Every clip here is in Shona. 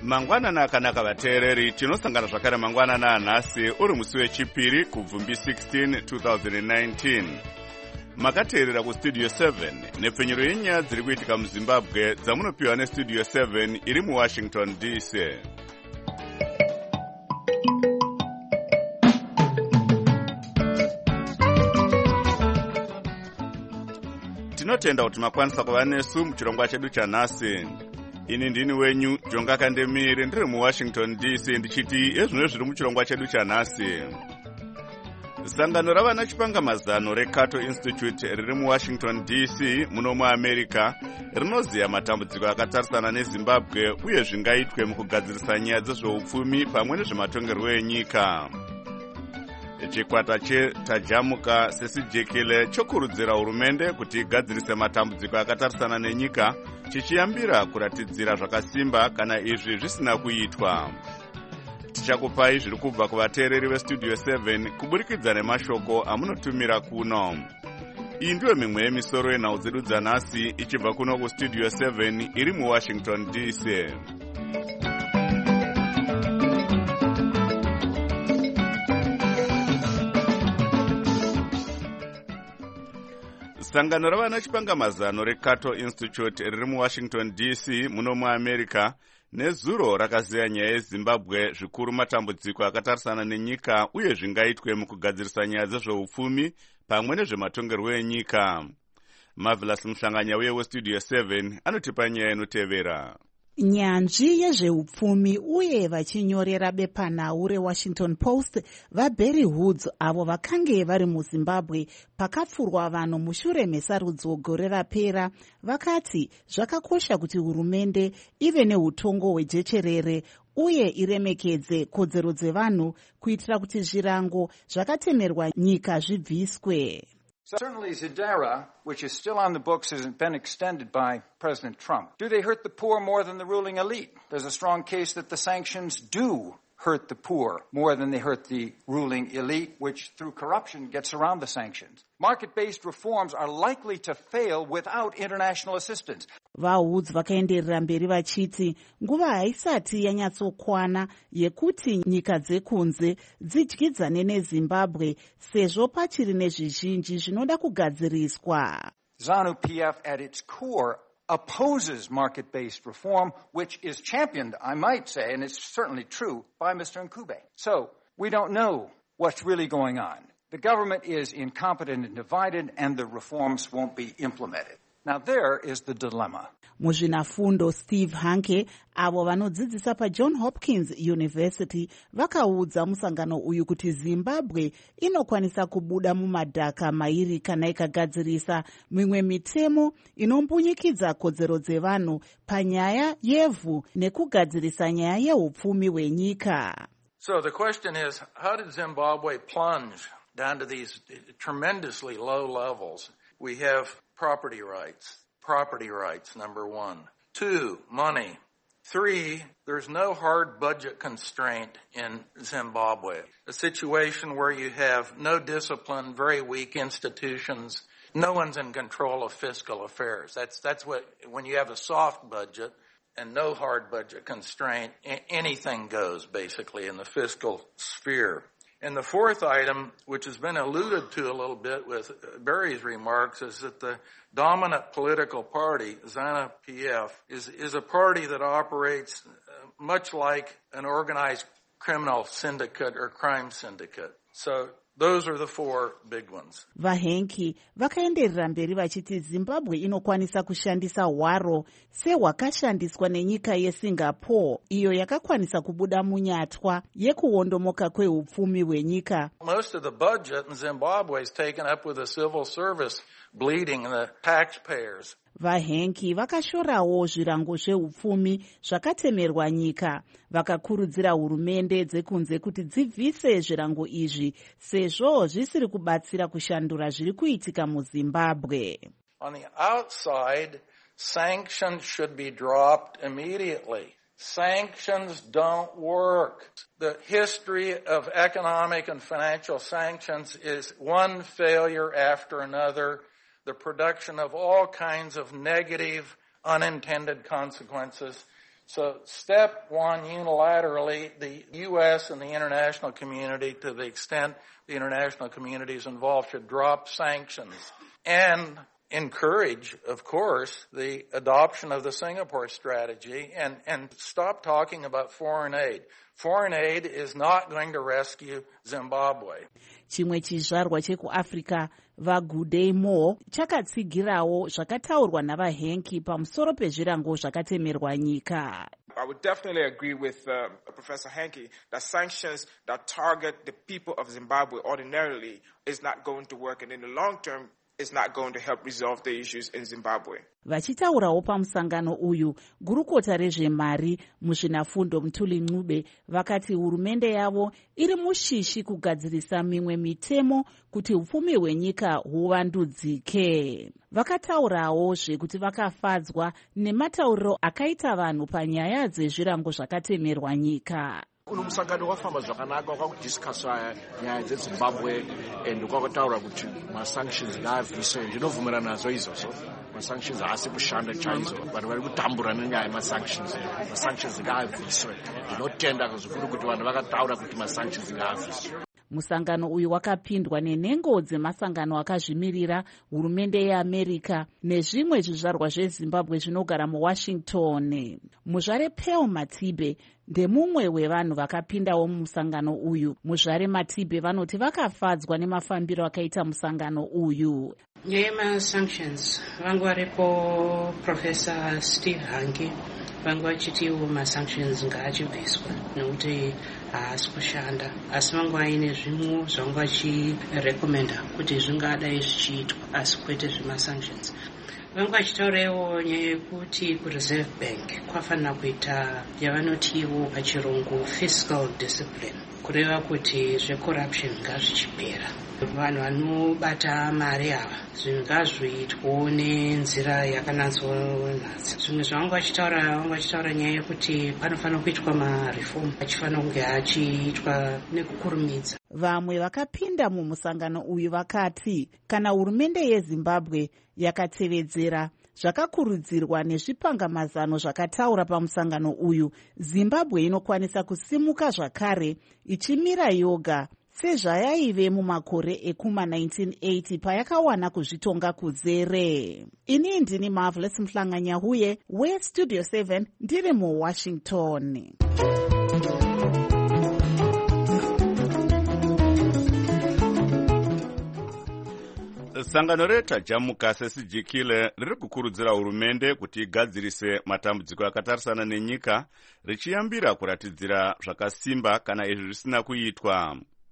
Mangwanana akanaka vateereri, tinosangana zvakare mangwanana anhasi uri musi wechipiri kubvumbi 16 2019. Makateerera kustudio 7 nepfenyuro yenyaya dziri kuitika muZimbabwe dzamunopiwa nestudio 7 iri muWashington DC. Tinotenda kuti makwanisa kuva nesu muchirongwa chedu chanhasi. Ini ndini wenyu Jonga Kandemire, ndiri muWashington DC, ndichiti ezvino zviri muchirongwa chedu chanhasi. Sangano ravana chipangamazano reCato Institute riri muWashington DC muno muAmerica rinoziya matambudziko akatarisana neZimbabwe uye zvingaitwe mukugadzirisa nyaya dzezveupfumi pamwe nezvematongerwo enyika. Chikwata chetajamuka sesijekele chokurudzira hurumende kuti igadzirise matambudziko akatarisana nenyika, chichiyambira kuratidzira zvakasimba kana izvi zvisina kuitwa. Tichakupai zviri kubva kuvateereri vestudio 7 kuburikidza nemashoko amunotumira kuno. Iyi ndiyo mimwe yemisoro yenhau dzedu dzanhasi ichibva kuno kustudio 7 iri muWashington DC. Sangano ravana chipangamazano reCato Institute riri muWashington DC muno muAmerica nezuro rakaziya nyaya yeZimbabwe, zvikuru matambudziko akatarisana nenyika uye zvingaitwe mukugadzirisa nyaya dzezveupfumi pamwe nezvematongerwo enyika. Marvelous Muhlanganya uye westudio 7 anotipa nyaya inotevera. Nyanzvi yezveupfumi uye vachinyorera bepanhau reWashington Post vaBerry Woods avo vakange vari muZimbabwe pakapfurwa vanhu mushure mesarudzo gore rapera vakati zvakakosha kuti hurumende ive neutongo hwejecherere uye iremekedze kodzero dzevanhu kuitira kuti zvirango zvakatemerwa nyika zvibviswe. Certainly Zidara, which is still on the books, hasn't been extended by President Trump. Do they hurt the poor more than the ruling elite? There's a strong case that the sanctions do hurt the poor more than they hurt the ruling elite, which through corruption gets around the sanctions. Market-based reforms are likely to fail without international assistance. VaWoods vakaenderera mberi vachiti nguva haisati yanyatsokwana yekuti nyika dzekunze dzidyidzane neZimbabwe sezvo pachiri nezvizhinji zvinoda kugadziriswa. ZANU-PF at its core opposes market-based reform, which is championed, I might say, and it's certainly true, by Mr. Nkube. So we don't know what's really going on. The government is incompetent and divided, and the reforms won't be implemented. Now there is the dilemma. Muzvinafundo Steve Hanke avo vanodzidzisa paJohn Hopkins University vakaudza musangano uyu kuti Zimbabwe inokwanisa kubuda mumadhaka mairi kana ikagadzirisa mimwe mitemo inombunyikidza kodzero dzevanhu panyaya yevhu nekugadzirisa nyaya yeupfumi hwenyika. So the question is, how did Zimbabwe plunge down to these tremendously low levels? We have property rights, number one. 2, money. 3, there's no hard budget constraint in Zimbabwe. A situation where you have no discipline, very weak institutions, no one's in control of fiscal affairs. That's what, when you have a soft budget and no hard budget constraint, anything goes basically in the fiscal sphere. And the fourth item, which has been alluded to a little bit with Barry's remarks, is that the dominant political party, ZANU-PF, is a party that operates much like an organized criminal syndicate or crime syndicate. So those are the 4 big ones. VaHenki vakaenderera mberi vachiti Zimbabwe inokwanisa kushandisa hwaro sehwakashandiswa nenyika yeSingapore, iyo yakakwanisa kubuda munyatwa yekuwondomoka kweupfumi hwenyika. Most of the budget in Zimbabwe is taken up with the civil service bleeding the taxpayers. VaHenki vakashorawo zvirango zveupfumi zvakatemerwa nyika, vakakurudzira hurumende dzekunze kuti dzibvise zvirango izvi sezvo zvisiri kubatsira kushandura zviri kuitika muZimbabwe. On the outside, sanctions should be dropped immediately. Sanctions don't work. The history of economic and financial sanctions is one failure after another. The production of all kinds of negative, unintended consequences. So step one, unilaterally, the U.S. and the international community, to the extent the international community is involved, should drop sanctions and encourage, of course, the adoption of the Singapore strategy and stop talking about foreign aid. Foreign aid is not going to rescue Zimbabwe. Chimwe chizvarwa chekuAfrica vaGoodey Moore chakatsigirawo zvakataurwa navaHenki pamusoro pezvirango zvakatemerwa nyika. I would definitely agree with Professor Henke that sanctions that target the people of Zimbabwe ordinarily is not going to work, and in the long term is not going to help resolve the issues in Zimbabwe. Vachitaurawo pamusangano uyu, gurukota rezvemari muzvinafundo Mthuli Ncube vakati hurumende yavo iri mushishi kugadzirisa mimwe mitemo kuti upfumi hwenyika huvandudzike. Vakataurawo zvekuti vakafadzwa nematauriro akaita vanhu panyaya dzezvirango zvakatemerwa nyika. Uno musangano wafamba zvakanaka wakudiscussa nyaya dzeZimbabwe and kwakataura kuti masanctions ngaabviswe. Ndinovhumirana nazo izvozvo. Masanctions haasi kushanda chaizvo. Vanhu vari kutambura nenyaya yemasanctions. Masanctions ngaabviswe. Ndinotenda zvikuru kuti vanhu vakataura kuti masanctions ngaabviswe. Musangano uyu wakapindwa nenhengo dzemasangano akazvimirira, hurumende yeAmerica nezvimwe zvizvarwa zveZimbabwe zvinogara muWashington. Muzvare Pearl Matibe ndemumwe wevanhu vakapindawo mumusangano uyu. Muzvare Matibe vanoti vakafadzwa nemafambiro akaita musangano uyu. Nyaya yemasanctions vangu varipo Professor Steve Hanke vangu vachitiwo masanctions ngaachibviswa nekuti haasi kushanda, asi vangu vaine zvimwe zvangu vachirekomenda kuti zvingadai zvichiitwa asi kwete zvemasanctions. Vangu vachitaurawo nyaya yekuti kuReserve Bank kwafanira kuita yavanotiwo pachirungu fiscal discipline, kureva kuti zvecorruption ngazvichipera. Vanhu vanobata mari ava zvinhu ngazviitwo nenzira yakanyatsonatsa. Zvimwe zvavanga vachitaura nyaya yekuti panofanira kuitwa mareform achifanira kunge achiitwa nekukurumidza. Vamwe vakapinda mumusangano uyu vakati kana hurumende yeZimbabwe yakatevedzera zvakakurudzirwa nezvipangamazano zvakataura pamusangano uyu, Zimbabwe inokwanisa kusimuka zvakare ichimira yoga sezvayaive mumakore ekuma1980 payakawana kuzvitonga kuzere. Ini ndini Marvelous Mhlanganyahuye weStudio 7 ndiri muWashington. Sangano retajamuka sesijikile riri kukurudzira hurumende kuti igadzirise matambudziko akatarisana nenyika, richiyambira kuratidzira zvakasimba kana izvi zvisina kuitwa.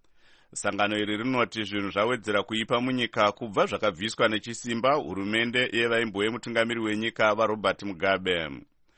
Sangano iri rinoti zvinhu zvawedzera kuipa munyika kubva zvakabviswa nechisimba hurumende yevaimbove mutungamiri wenyika vaRobert Mugabe.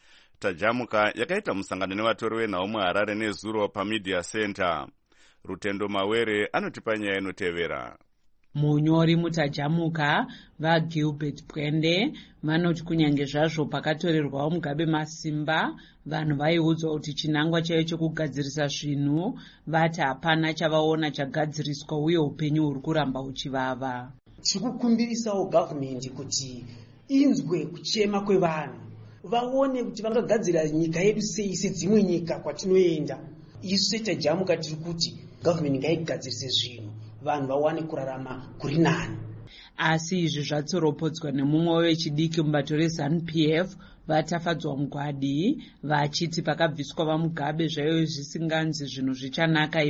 Tajamuka yakaita musangano nevatori venhau muHarare nezuro paMedia Center. Rutendo Mawere anotipa nyaya inotevera. Munyori mutajamuka vaGilbert Bwende vanoti kunyange zvazvo pakatorerwawo Mugabe masimba, vanhu vaiudzwa kuti chinangwa chaiyo chekugadzirisa zvinhu vati hapana chavaona chagadziriswa uye upenyu huri kuramba uchivava. Tikukumbirisawo gavhumende kuti inzwe kuchema kwevanhu, vaone kuti vangagadzira nyika yedu sei sedzimwe nyika kwatinoenda. Isu setajamuka tiri kuti gavhumende ngaigadzirise zvinhu vanhu vawane kurarama kuri nani. Asi izvi zvatsoropodzwa nemumwe wechidiki mubato reZANU-PF vatafadzwa Mugwadi vachiti pakabviswa vaMugabe zvaiyo zvisinganzi zvinhu zvichanaka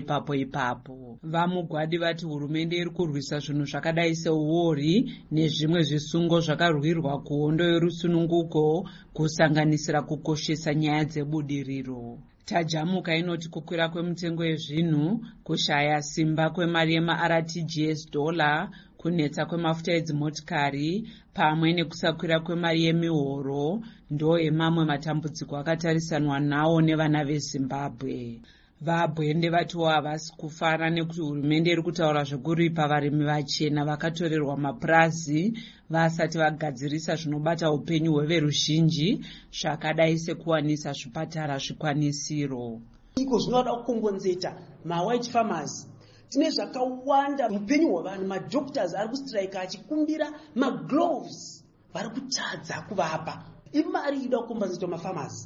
ipapo. VaMugwadi vati hurumende iri kurwisa zvinhu zvakadai seuori nezvimwe zvisungo zvakarwirwa kuhondo yorusununguko kusanganisira kukoshesa nyaya dzebudiriro. Tajamuka inoti kukwira kwemutengo yezvinhu, kushaya simba kwemari yemaRTGS dollar, kunetsa kwemafuta edzimotikari pamwe nekusakwira kwemari yemihoro ndo emamwe matambudziko akatarisanwa nawo nevana veZimbabwe. VaBwende vatiwo havasi kufara nekuti hurumende iri kutaura zvekuripa varimi vachena vakatorerwa mapurazi vasati vagadzirisa zvinobata upenyu hweveruzhinji zvakadai sekuwanisa zvipatara zvikwanisiro. Iko zvinoda kukongonzeta white farmers. Tine zvakawanda upenyu hwavanhu, madoctors ari kustrike achikumbira magloves vari kutadza kuvapa. Imari ida kukombanzetwa mafarmers.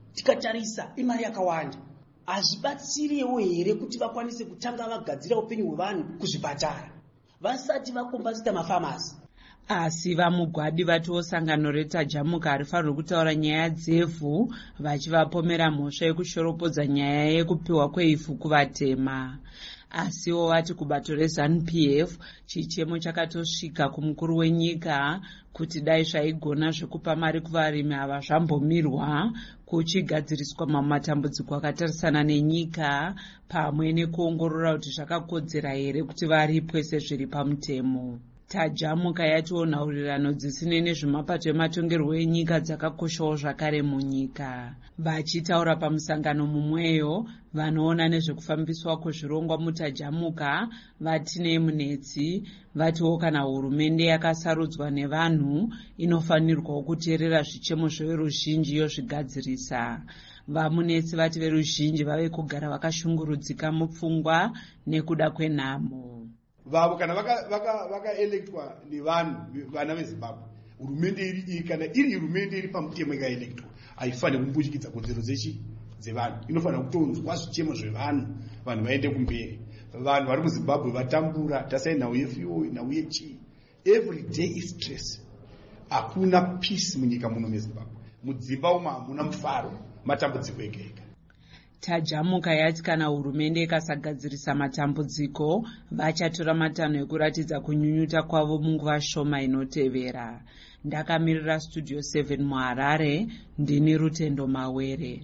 tikatarisa imari yakawanda. Hazvibatsirewo here kuti vakwanise kutanga vagadzira upenyu hwevanhu kuzvipatara vasati vakombasita mafamasi? Asi vamugwadi vatiwo sangano retajamuka harifanirwi kutaura nyaya dzevhu vachivapomera mhosva yekushoropodza nyaya yekupiwa kweivhu kuvatema. Asiwo vati kubato reZANU-PF chichemo chakatosvika kumukuru wenyika kuti dai zvaigona zvekupa mari kuvarimi ava zvambomirwa kuchigadziriswa matambudziko akatarisana nenyika pamwe nekuongorora kuti zvakakodzera here kuti varipwe sezviri pamutemo. Tajamuka yatiwo nhaurirano dzisine nezvemapato ematongerwo enyika dzakakoshawo zvakare munyika. Vachitaura pamusangano mumweyo, vanoona nezvekufambiswa kwezvirongwa mutajamuka vatine munetsi vatiwo kana hurumende yakasarudzwa nevanhu inofanirwawo kuteerera zvichemo zveveruzhinji yozvigadzirisa. Vamunetsi vati veruzhinji vave kugara vakashungurudzika mupfungwa nekuda kwenhamo vavo kana vakaelektwa nevanhu vana veZimbabwe. Hurumende iri kana iri hurumende iri pamutemo ikaelektwa haifaniri kumbushikidza kodzero dzevanhu, inofanira kutonzwa zvichemo zvevanhu, vanhu vaende kumberi. Vanhu vari muZimbabwe vatambura, tasai nhau yefuel, nhau yechii, every day is stress. Hakuna peace munyika muno meZimbabwe. Mudzimba umu hamuna mufaro, matambudziko ega ega. Tajamuka yati kana hurumende ikasagadzirisa matambudziko vachatora matanho ekuratidza kunyunyuta kwavo munguva shoma inotevera. Ndakamirira Studio 7 muHarare, ndini Rutendo Mawere.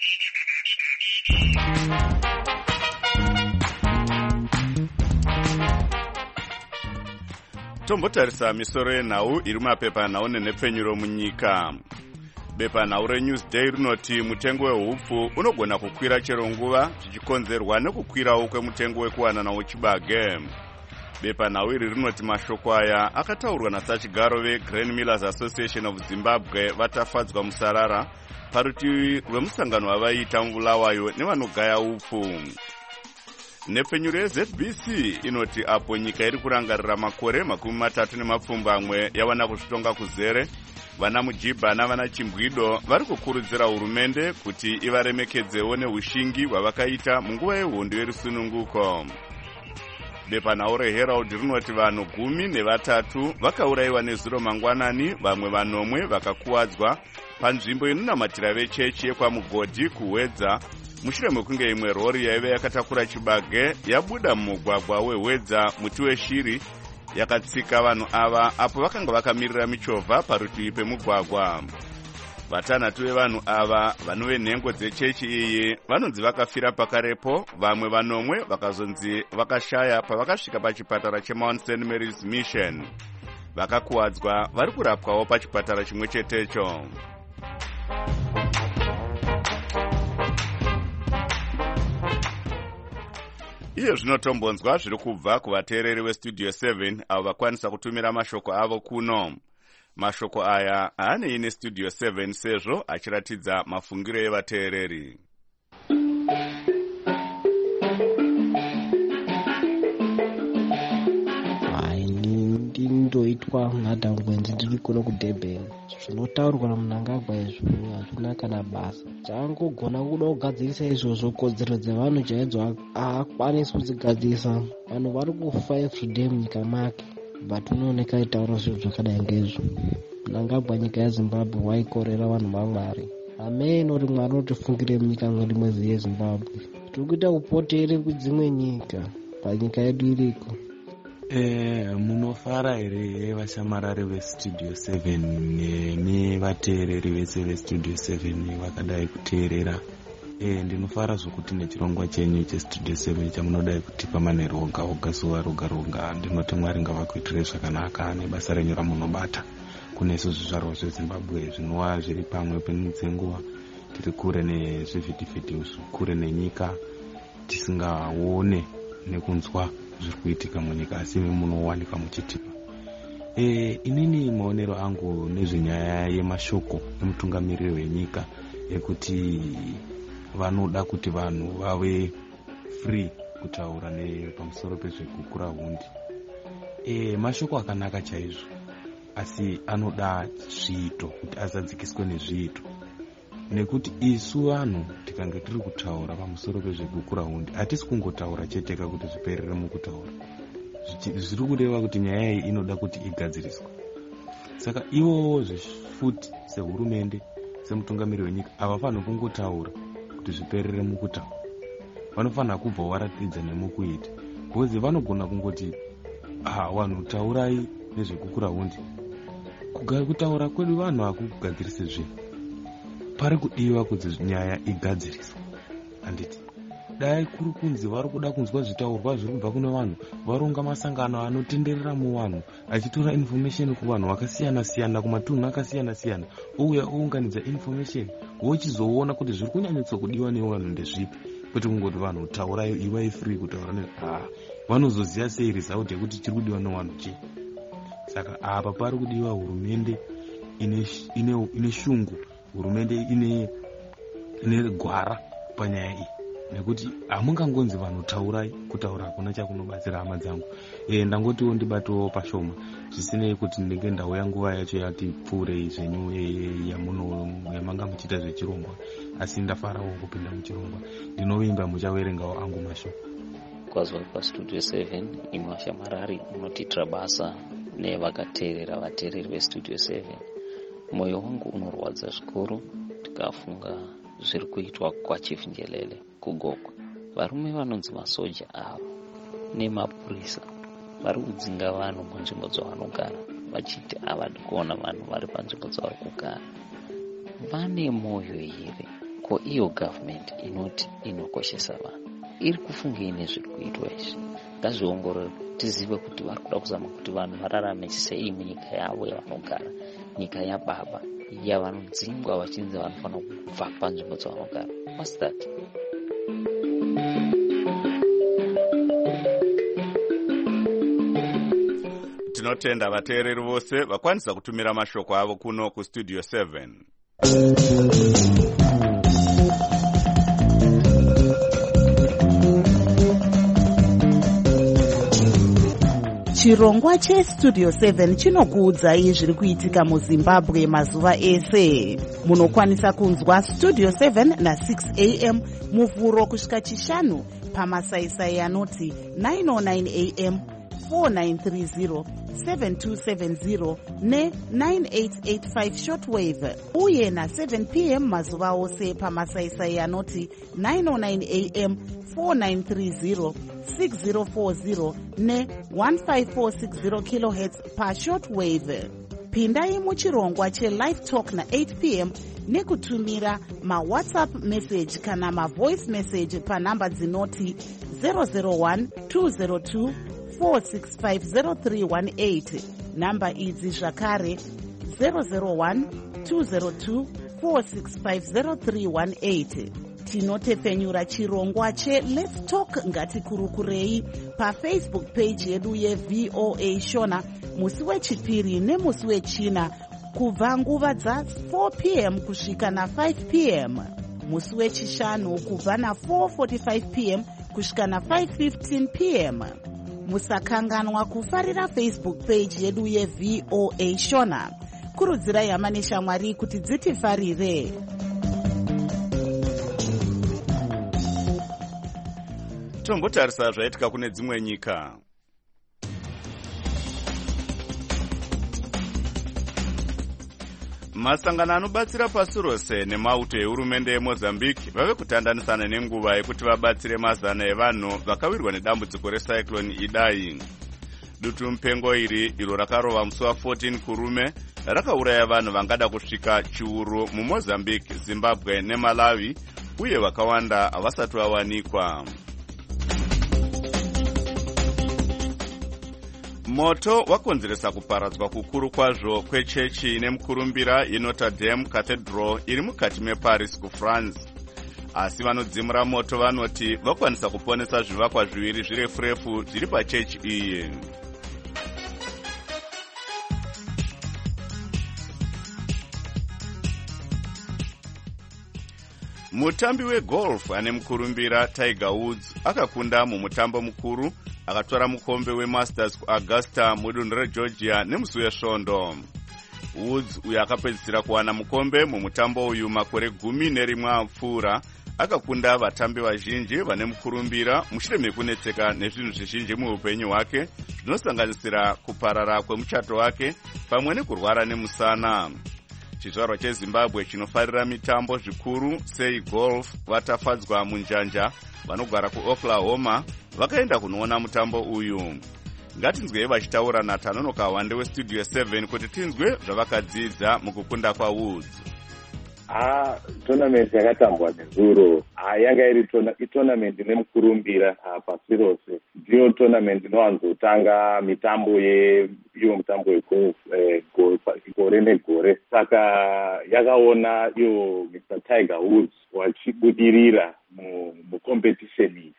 Tombotarisa misoro yenhau iri mumapepanhau nenhepfenyuro munyika. Bepanhau reNewsday rinoti mutengo wehupfu unogona kukwira chero nguva zvichikonzerwa nekukwirawo kwemutengo wekuwanana wechibage. Bepanhau iri rinoti mashoko aya akataurwa nasachigaro veGrain Millers Association of Zimbabwe vatafadzwa musarara parutivi rwemusangano wavaita mubulawayo nevanogaya upfu. Nhepfenyuro yeZBC inoti apo nyika iri kurangarira makore 30 yawana kuzvitonga kuzere, vana Mujibha navana Chimbwido vari kukurudzira hurumende kuti ivaremekedzewo neushingi hwavakaita munguva yehondo yerusununguko. Bepanhau reHerald rinoti vanhu 13 vakaurayiwa nezuro mangwanani, vamwe vanomwe vakakuwadzwa panzvimbo inonamatira vechechi yekwamugodhi kuHwedza mushure mekunge imwe rori yaive yakatakura chibage yabuda mumugwagwa weHwedza muti weshiri yakatsika vanhu ava apo vakanga vakamirira michovha parutivi pemugwagwa. Vatanhatu vevanhu ava vanove nhengo dzechechi iyi vanonzi vakafira pakarepo, vamwe vanomwe vakazonzi vakashaya pavakasvika pachipatara cheMount St. Mary's Mission. Vakakuwadzwa vari kurapwawo pachipatara chimwe chetecho. Iyo zvinotombonzwa zviri kubva kuvateereri veStudio 7 avo vakwanisa kutumira mashoko avo kuno. Mashoko aya haanei neStudio 7 sezvo achiratidza mafungiro evateereri. Ndindoitwa nhadhangwenzi ndiri kuno kuDurban. Zvinotaurwa naMnangagwa izvo hazvina kana basa. Changogona kuda kugadzirisa izvozvo kodzero dzevanhu chaidzo haakwanisi kudzigadzirisa. Vanhu vari kufa everyday munyika make, but unooneka aitaura zvinhu zvakadai ngezvo. Mnangagwa nyika yeZimbabwe waikorera vanhu vaMwari. Amen, uri Mwari unotifungire munyika mwedu mwezi yeZimbabwe. Tiri kuita kupotere kudzimwe nyika panyika yedu iriko. Munofara here vashamarari veStudio 7 nevateereri vese veStudio 7 vakadai kuteerera? Ndinofara zvokuti nechirongwa chenyu cheStudio 7 chamunodai kutipa manheru oga oga zuva roga roga. Ndinoti Mwari ngavakuitirei zvakanaka nebasa renyu ramunobata. Kune isu zvizvarwa zveZimbabwe zvinova zviri pamwe penguva tiri kure nezvivhitivhiti, kure nenyika, tisingaone nekunzwa zviri kuitika munyika, asi munowanika muchitipa. Inini maonero angu nezvenyaya yemashoko emutungamiriri wenyika ekuti vanoda kuti vanhu vave free kutaura pamusoro pezvekukura hundi. Mashoko akanaka chaizvo, asi anoda zviito kuti azadzikiswe nezviito. nekuti isu vanhu tikange tiri kutaura pamusoro pezvegukurahundi hatisi kungotaura cheteka kuti zviperere mukutaura. Zviri kureva kuti nyaya iyi inoda kuti igadziriswe. Saka ivowo futi sehurumende, semutungamiri wenyika, havafanira kungotaura kuti zviperere mukutaura. Vanofanira kubva varatidza nemukuita. Because vanogona kungoti vanhu taurai nezvegukurahundi. Kutaura kwedu vanhu hakugadzirise zvinhu. Pari kudiwa kuti nyaya igadziriswe. Handiti dai kuri kunzi vari kuda kunzwa zvitaurwa zviri kubva kune vanhu, varonga masangano anotenderera muvanhu achitora information kuvanhu vakasiyana siyana kumatunhu akasiyana siyana, ouya ounganidza information, wochizoona kuti zviri kunyanyotso kudiwa nevanhu ndezvipi, kwete kungoti vanhu taurai ivai free kutaura vanozoziva sei result yekuti chiri kudiwa nevanhu chii. Saka apa pari kudiwa hurumende ine shungu, hurumende ine gwara panyaya iyi, nekuti hamungangonzi vanhu taurai, kutaura hakuna chakunobatsira hama dzangu. Ndangotiwo ndibatowo pashoma, zvisinei kuti ndenge ndauya nguva yacho yati pfuurei zvenyu yamanga muchiita zvechirongwa, asi ndafarawo kupinda muchirongwa. Ndinovimba muchaverengawo angu mashoko. Kwazva pastudio 7 imwe washamarari unotiitira basa nevakateerera vateereri vestudio 7. Moyo wangu unorwadza zvikuru tikafunga zviri kuitwa kwaChief Njelele kuGokwe. Varume vanonzi masoja ava nemapurisa vari kudzinga vanhu munzvimbo dzavanogara, vachiti havadi kuona vanhu vari panzvimbo dzavari kugara. Vane moyo here? Ko iyo government inoti inokoshesa vanhu iri kufungei nezviri kuitwa izvi? Ngazviongorore tizive kuti vari kuda kuzama kuti vanhu vararame sei munyika yavo yavanogara, nyika yababa yavanodzingwa vachinzi vanofanira kubva panzvimbo dzavanogara. What's that? Tinotenda vateereri vose vakwanisa kutumira mashoko avo kuno kustudio 7. Chirongwa chestudio 7 chinokuudzai zviri kuitika muZimbabwe mazuva ese. Munokwanisa kunzwa studio 7 na6 am muvhuro kusvika chishanu pamasaisai anoti 909 am, 4930, 7270 ne9885 shortwave, uye na7 pm mazuva ose pamasaisai anoti 909 am, 4930, 6040 ne1540 kHz pashortwave. Pindai muchirongwa chelive talk na8 pm nekutumira mawhatsapp message kana mavoice message panhamba dzinoti 001 202 4650318. Namba idzi zvakare 001 202 4650318. Tinotepfenyura chirongwa cheLet's Talk ngatikurukurei pafacebook page yedu yeVOA Shona musi wechipiri nemusi wechina kubva nguva dza4 pm kusvika na5 pm, musi wechishanu kubva na4:45 pm kusvika na5:15 pm. Musakanganwa kufarira Facebook page yedu yeVOA Shona. Kurudzirai hama neshamwari kuti dzitifarire. Tombotarisa zvaitika kune dzimwe nyika. Masangano anobatsira pasi rose nemauto ehurumende yeMozambique vave kutandanisana nenguva yekuti vabatsire mazana evanhu vakawirwa nedambudziko recyclone Idai. Dutu mupengo iri iro rakarova musi wa14 kurume rakauraya vanhu vangada kusvika chiuru muMozambique, Zimbabwe neMalawi, uye vakawanda havasati vawanikwa. Moto wakonzeresa kuparadzwa kukuru kwazvo kwechechi nemukurumbira yeNotre Dame Cathedral iri mukati meParis kuFrance. Asi vanodzimura moto vanoti vakwanisa kuponesa zvivakwa zviviri zvirefu zviri pachechi iyi. Mutambi wegolf ane mukurumbira Tiger Woods akakunda mumutambo mukuru akatora mukombe weMasters kuAugusta mudunhu reGeorgia nemusi wesvondo. Woods uyo akapedzisira kuwana mukombe mumutambo uyu makore 11 apfuura akakunda vatambi vazhinji vane mukurumbira mushure mekunetseka nezvinhu zvizhinji muupenyu hwake zvinosanganisira kuparara kwemuchato wake pamwe nekurwara nemusana. Chizvarwa cheZimbabwe chinofarira mitambo zvikuru sei golf vatafadzwa munjanja vanogara kuOklahoma vakaenda kunoona mutambo uyu. Ngatinzwei vachitaura naTanonoka Wande weStudio 7 kuti tinzwe zvavakadzidza mukukunda kwaWoods. Tournament yakatambwa nezuro yanga iri tournament nemukurumbira pasi rose. Ndiyo tournament inowanzotanga mitambo iyo mutambo wegolf gore negore. Saka yakaona iyo Mr. Tiger Woods wachibudirira mucompetition iyi.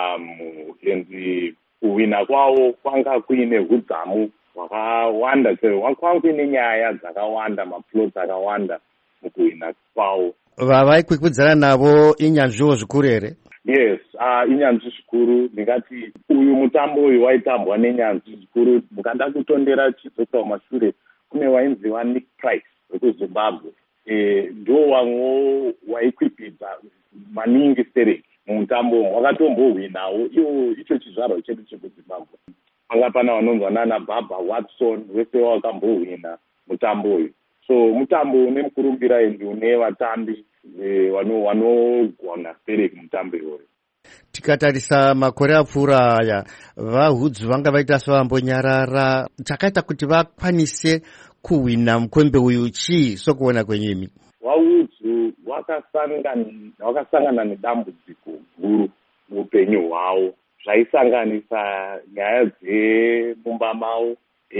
And kuwina kwawo kwanga kuine hudzamu hwakawanda, kwanga kuine nyaya dzakawanda, maplots akawanda mukuwina kwawo. Vavaikwikwidzaana navo inyanzviwo zvikuru here? Yes, inyanzvi zvikuru. Ndingati uyu mutambo uyu waitambwa nenyanzvi zvikuru. Mukada kutondera chidzoka kumashure kune wainziwa Nick Price wekuZimbabwe. Ndo wamwe waikwikidza maningi Stereki mumutambo wakatombohwinawo icho chizvarwa chedu chekuZimbabwe. Panga pana vanonzwa nana Baba Watson wese wakambohwina mutambo uyu. So mutambo une mukurumbira endi une vatambi vanogona Stereki mutambo iwoyo. Tikatarisa makore apfuura aya vaHoods vanga vaita sevambonyarara. Chakaita kuti vakwanise kuhwina mukombe uyu chii sokuona kwenyimi? VaHoods vakasangana nedambudziko guru muupenyu hwavo zvaisanganisa nyaya dzemumba mavo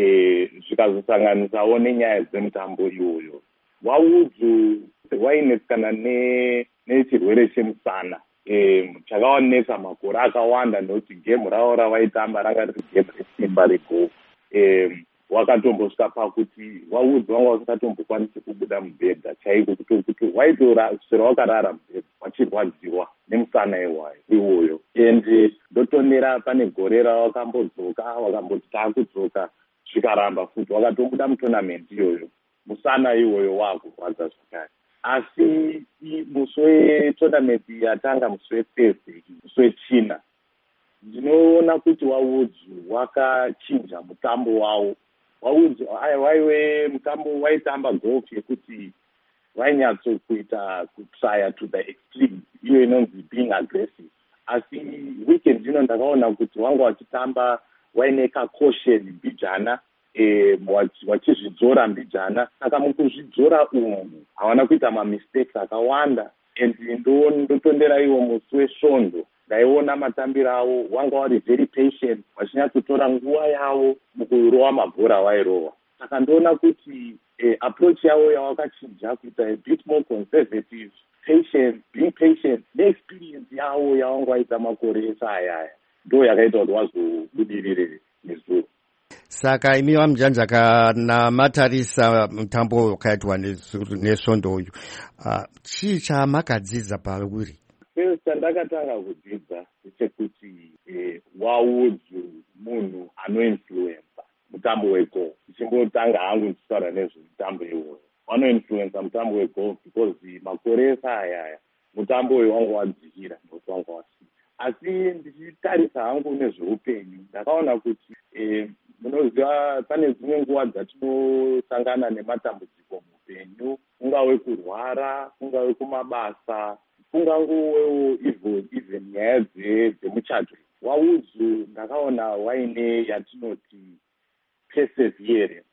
zvikazosanganisawo nenyaya dzemutambo iwoyo. VaHoods vainetsikana nechirwere chemusana chakaonesa makore akawanda nekuti gemu ravo ravaitamba ranga riri gemu resimba regolf. Wakatombosvika pakuti VaHoods vanga vasingatombokwanisi kubuda mubhedha chaiko kuti waitorasvira wakarara mubhedha wachirwadziwa nemusana iwoyo. And ndotondera pane gore ravakambodzoka vakamboti taakudzoka zvikaramba futi wakatombuda mutournament iyoyo musana iwoyo waakurwadza zvakare. Asi musi wetournament yatanga musi weThursday musi wechina ndinoona kuti VaHoods wakachinja mutambo wavo. VaHoods waive mutambo waitamba golf yekuti vainyatsokuita kutraya to the extreme, iyo inonzi being aggressive. Asi weekend ino ndakaona kuti wanga wachitamba waine caution mbijana, wachizvidzora mbijana. Saka mukuzvidzora umu havana kuita mamistakes akawanda. And ndotondera iwo musi wesvondo ndaiona matambiro avo wanga wari very patient, vachinyatsotora nguva yavo mukurova mabhora vairova. Saka ndoona kuti approach yavo yavakachinja kuita a bit more conservative, patient, being patient, neexperience yavo yavanga vaita makore ese ayaya ndo yakaita kuti vazobudirire nezuro. Saka imi vamunjanja kana matarisa mutambo wakaitwa nesvondo uyu, chii chamakadzidza pauri? Chandakatanga kudzidza ndechekuti VaHoods munhu anoinfluensa mutambo wegolf. Tichimbotanga hangu ndichitaura nezvemutambo iwoyo, vanoinfluensa mutambo wegolf because makore ese ayaya mutambo uyu wanga wadzikira nokuti wanga wasina. Asi ndichitarisa hangu nezveupenyu ndakaona kuti munoziva pane dzimwe nguva dzatinosangana nematambudziko muupenyu, kungave kurwara, kungave kumabasa, kungangowewo even nyaya dzemuchato. VaHoods ndakaona waine yatinoti perseverance,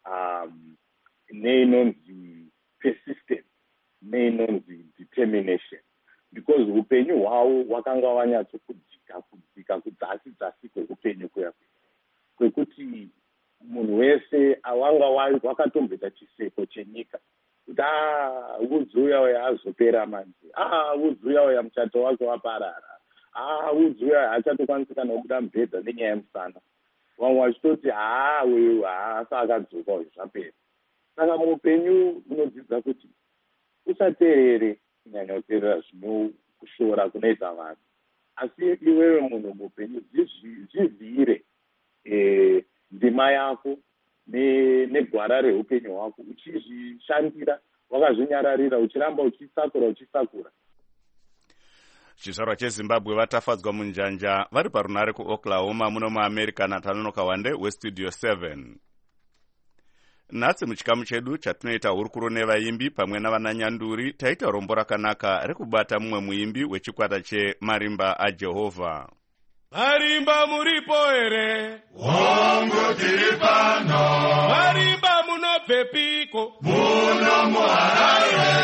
neinonzi persistence, neinonzi determination, because upenyu hwavo wakanga wanyatsokudzika kudzasi kweupenyu kuya kwekuti munhu wese awanga wakatomboita chiseko chenyika kuti Woods uya azopera manje, Woods uya muchato wake waparara, Woods uya haachatokwanisi kana kubuda mubhedha nenyaya yemusana. Vamwe vachitoti uyu asa akadzoka uyu zvapera. Saka muupenyu unodzidza kuti usateerere kunyanya kuteerera zvinokushora kunoita vanhu, asi iwewe munhu muupenyu zvivhire ndima yako negwara reupenyu hwako, uchizvishandira wakazvinyararira, uchiramba uchisakura. chizvarwa chezimbabwe vatafadzwa munjanja vari parunare kuoklahoma muno muamerica naTanono Kawande westudio 7. nhasi muchikamu chedu chatinoita hurukuro nevaimbi pamwe navananyanduri taita rombo rakanaka rekubata mumwe muimbi wechikwata chemarimba aJehovha. Marimba muripo here? Wangu tiri pano. Marimba munobvepiko? Muno muharare.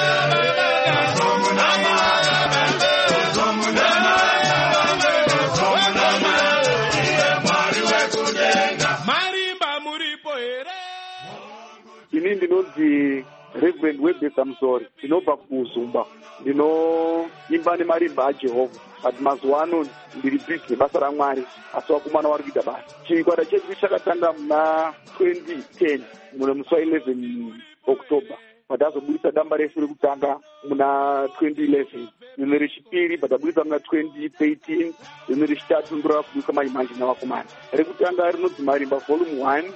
Marimba muripo here? Ini ndinonzi Reverend Webbe Samsori, ndinobva kuZumba, ndinoimba nemarimba aJehovha. But mazuva ano ndiri busy nebasa raMwari, asi vakomana vari kuita basa. Chikwata chedu chakatanga muna 2010 muna musi wa11 October. Patazobudisa damba refu rekutanga muna 2011, rimwe rechipiri patabudisa muna 2013, rimwe rechitatu ndorava kubudisa maimanje navakomana. Rekutanga rinonzi Marimba volume 1,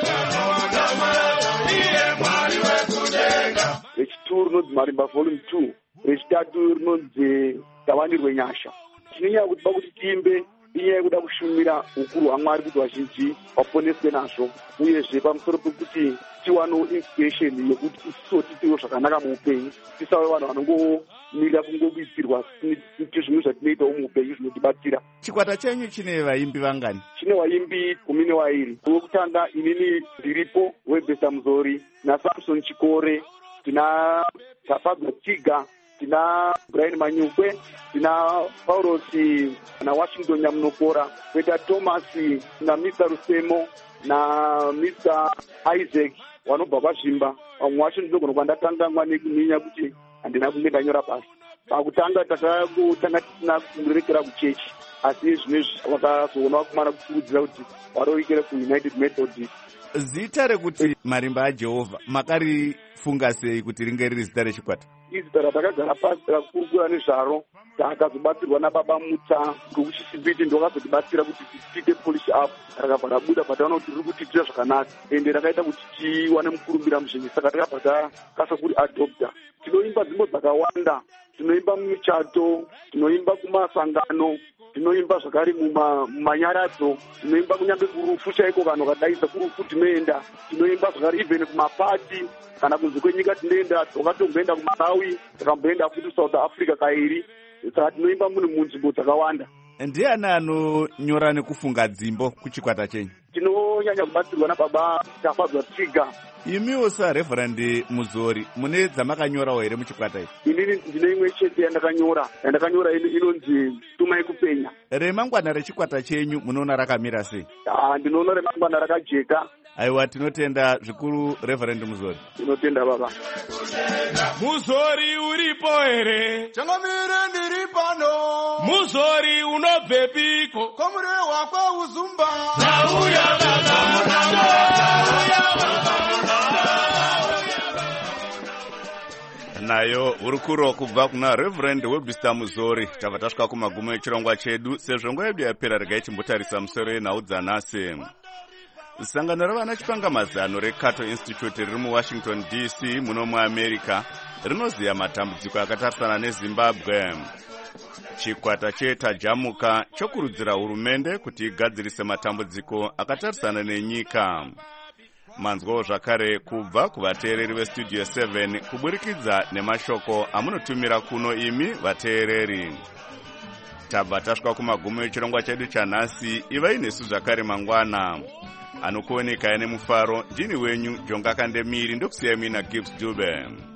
rechitatu rinonzi Marimba volume 2, rechitatu rinonzi Tawanirwe nyasha. Chinenyaya kuti pakuti tiimbe inyaya yekuda kushumira ukuru hwaMwari kuti vazhinji vaponeswe nazvo, uyezve pamusoro pekuti tiwanewo inspiration yekuti isiwo titiwo zvakanaka muupenyu, tisave vanhu vanongomirira kungobisirwa kuti zvimwe zvatinoitawo muupenyu zvinotibatsira. Chikwata chenyu chine vaimbi vangani? Chine vaimbi 12. Wekutanga inini ndiripo, Webbe Samsori, naSamson Chikore, tina Tafadzwa Tiga, tina Brian Manyukwe, tina Paulos na Washington Nyamunokora, kweta Thomas na Mr. Rusemo na Mr. Isaac vanobva kwaZvimba. Vamwe vacho ndinogona kwandatanga nekuminya kuti handina kunge ndanyora basa. Pakutanga takatanga tisina kungorekera kuchechi, asi zvinezvi vakazoona vakomana kukurudzira kuti varoikere kuUnited Methodist. Zita rekuti Marimba aJehovha makarifunga sei kuti ringe riri zita rechikwata? Izita ratakagara pasi takakurukura nezvaro, takazobatsirwa nababa Muta ngokuchisipiti ndokazotibatsira kuti tiite polish up. Rakabva rabuda pataona kuti riri kutiitira zvakanaka, ende rakaita kuti tiwane mukurumbira muzhinji, saka takabva takasa kuri adopta. Tinoimba dzimbo dzakawanda, tinoimba mumichato, tinoimba kumasangano, tinoimba zvakare mumanyaradzo, tinoimba kunyange kurufu chaiko kana ukadaidza kurufu tinoenda, tinoimba zvakare even kumapati kana kunze kwenyika tinoenda, takatomboenda kuMalawi, takamboenda futi South Africa kairi, saka tinoimba munzvimbo dzakawanda. Ndiani anonyora nekufunga dzimbo kuchikwata chenyu? Tinonyanya kubatsirwa nababa Tafadzwa Tiga. Imiwo saReverend Muzori, mune dzamakanyorawo here muchikwata ichi? Inini ndine imwe chete yandakanyora inonzi Tumai kupenya. Remangwana rechikwata chenyu munoona rakamira sei? Ndinoona remangwana rakajeka. Aiwa, tinotenda zvikuru Reverend Muzori. Tinotenda baba. Muzori uripo here? Changamire ndiri pano. Muzori unobvepiko? Komure wakwa uZumba. Nauya baba. Nayo hurukuro kubva kuna Reverend Webbe Samsori. Tabva tasvika kumagumo echirongwa chedu, sezvo nguva yedu yapera regai chimbotarisa musoro yenhau dzanhasi. Sangano ravana chipangamazano reCato Institute riri muWashington DC muno muAmerica rinoziya matambudziko akatarisana neZimbabwe. Chikwata chetajamuka chokurudzira hurumende kuti igadzirise matambudziko akatarisana nenyika. Manzwawo zvakare kubva kuvateereri vestudio 7 kuburikidza nemashoko amunotumira kuno imi vateereri. Tabva tasvika kumagumo echirongwa chedu chanhasi. Ivai nesu zvakare mangwana. Anokuoneka nemufaro ndini wenyu Jonga Kandemiri, ndokusiyai mina Gibbs Dube.